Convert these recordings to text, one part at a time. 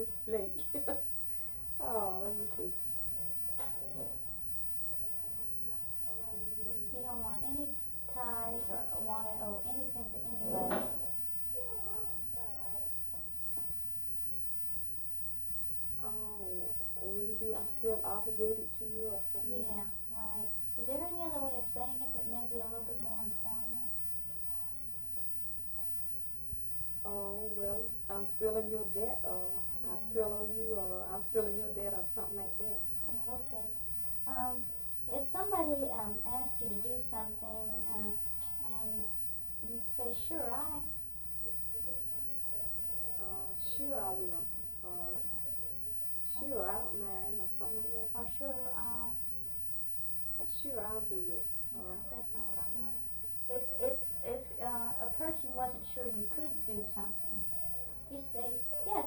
Miss Blake. Oh, let me see. You don't want any ties or want to owe anything to anybody. Oh, it wouldn't be I'm still obligated to you or something. Yeah, right. Is there any other way of saying it that may be a little bit more informal? Oh, well, I'm still in your debt, or I still owe you, or I'm still in your debt, or something like that. Yeah, okay. If somebody asked you to do something and you'd say, sure, Sure I will. Uh, sure, I don't mind, or something like that. or sure, I'll, Sure, I'll do it. no, that's not what I want. If a person wasn't sure you could do something, you say, yes,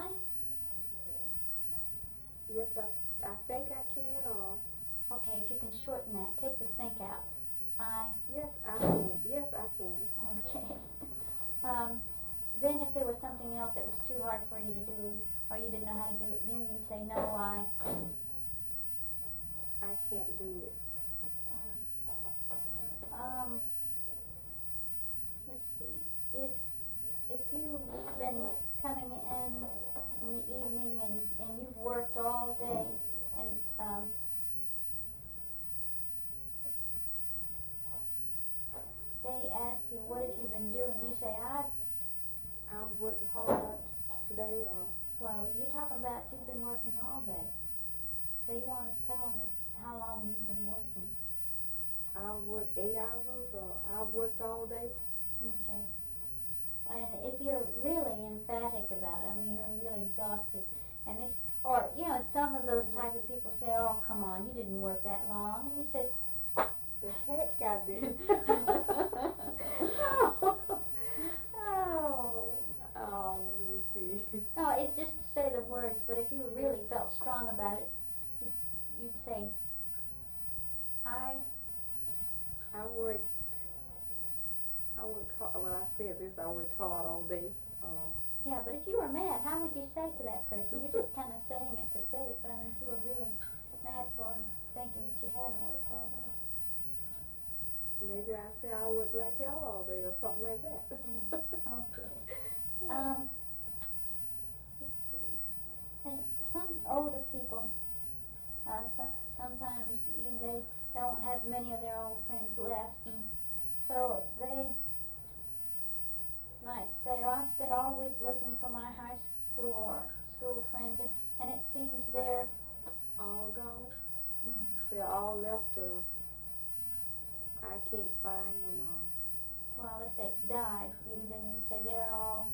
Yes, I think I can, or okay, if you can shorten that, take the think out. yes, I can. Yes, I can. Okay. Then if there was something else that was too hard for you to do, or you didn't know how to do it, then you'd say, no, I can't do it. Let's see, if you've been coming in the evening and you've worked all day and they ask you, what have you been doing? You say, I've worked hard today, or well, you're talking about you've been working all day. So you want to tell them that how long you've been working. I've worked 8 hours, or I've worked all day. Okay. And if you're really emphatic about it, I mean, you're really exhausted, and they, or, you know, some of those type of people say, oh, come on, you didn't work that long, and you say, the heck I did. Let me see. no, it's just to say the words, but if you really felt strong about it, you'd say, I worked hard, well, I said this, I worked hard all day. yeah, but if you were mad, how would you say to that person? You're just kind of saying it to say it, but I mean, if you were really mad for them, thinking that you hadn't worked all day. Maybe I say I worked like hell all day, or something like that. Yeah. Okay. Let's see. Some older people, sometimes they don't have many of their old friends left, and so they might say, oh, I spent all week looking for my high school or school friends, and it seems they're all gone. They're all left, or I can't find them all. Well, if they died, then you'd say they're all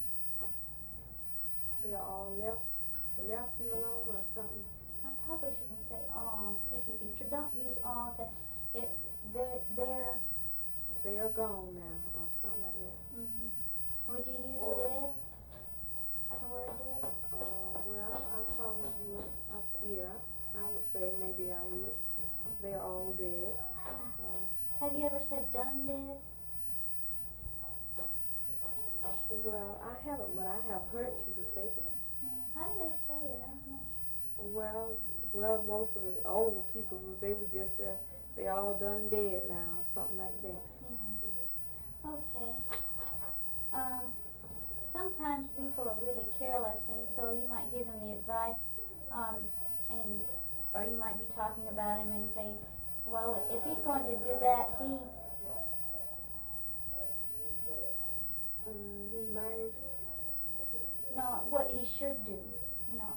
left me alone, or something. I probably shouldn't say all. If you could, don't use all. They're gone now, or something like that. Would you use dead? The word dead? Well, I probably would. Yeah, I would say maybe I would. They're all dead. Have you ever said done dead? Well, I haven't, but I have heard people say that. Yeah. How do they say it? I'm not sure. Well, most of the older people, they would just say they all done dead now, or something like that. Yeah. Okay. Sometimes people are really careless, and so you might give them the advice, or you might be talking about him and say, well, if he's going to do that, he might. No, what he should do, you know,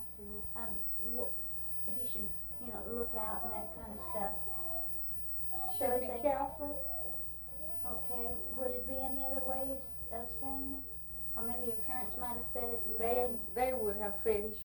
he should, you know, look out and that kind of stuff. Should be careful. Okay, would it be any other way of saying it? Or maybe your parents might have said it. They would have said he